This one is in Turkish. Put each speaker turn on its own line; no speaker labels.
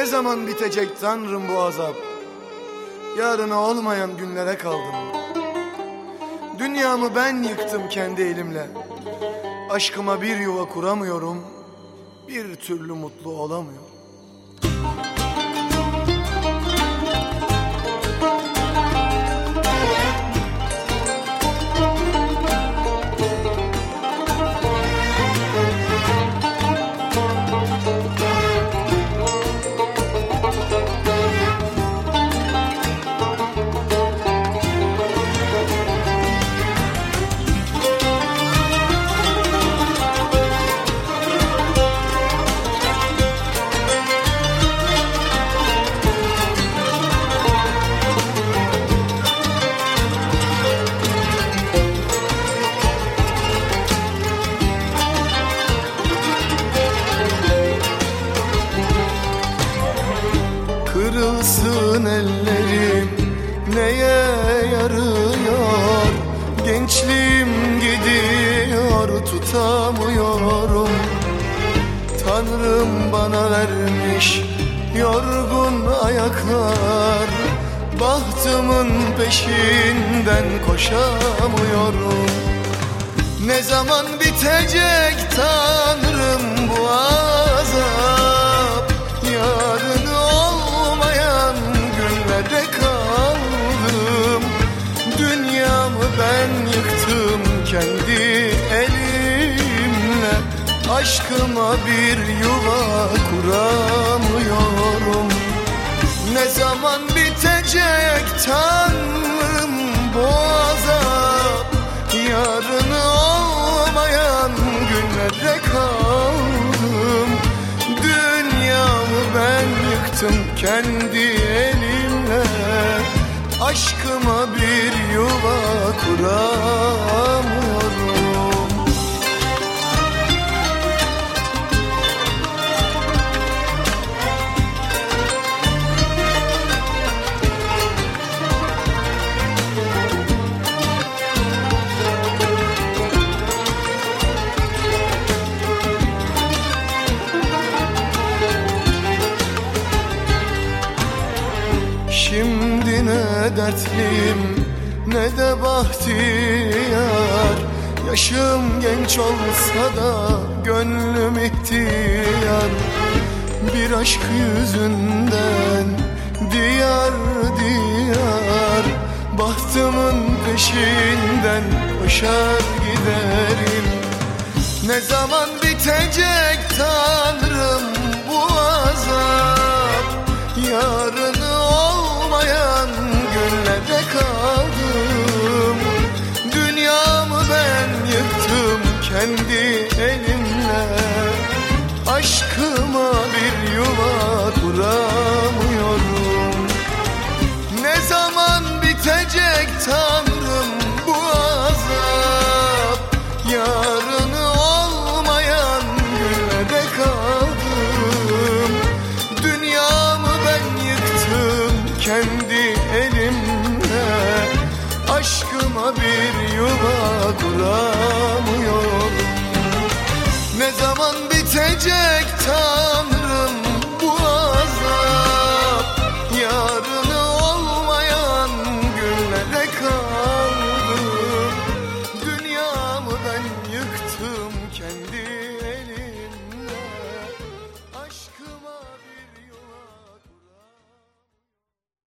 Ne zaman bitecek Tanrım bu azap? Yarına olmayan günlere kaldım. Dünyamı ben yıktım kendi elimle. Aşkıma bir yuva kuramıyorum, bir türlü mutlu olamıyorum. Kırılsın ellerim, neye yarıyor? Gençliğim gidiyor, tutamıyorum. Tanrım bana vermiş yorgun ayaklar, bahtımın peşinden koşamıyorum. Ne zaman bitecek Tanrım bu azap? Yarını olmayan günlere kaldım. Dünyamı ben yıktım kendi elimle. Aşkıma bir yuva kuramıyorum. Ne zaman bitecek Tanrım bu azap? Yarını olmayan günlere kaldım. Dünyamı ben yıktım kendi elimle. Aşkıma bir yuva kuramıyorum. Şimdi ne dertliyim ne de bahtiyar. Yaşım genç olsa da gönlüm ihtiyar. Bir aşk yüzünden diyar diyar, bahtımın peşinden koşar giderim. Ne zaman bitecek Tanrım bu azap? Yarını olmayan günlere kaldım. Dünyamı ben yıktım kendi elimle. Aşkıma bir yuva kuramıyorum. Ne zaman bitecek Tanrım bu azap? Yarını olmayan günlere kaldım. Dünyamı ben yıktım kendi elimle. Aşkıma bir yuva kuramıyorum. Ne zaman bitecek Tanrım?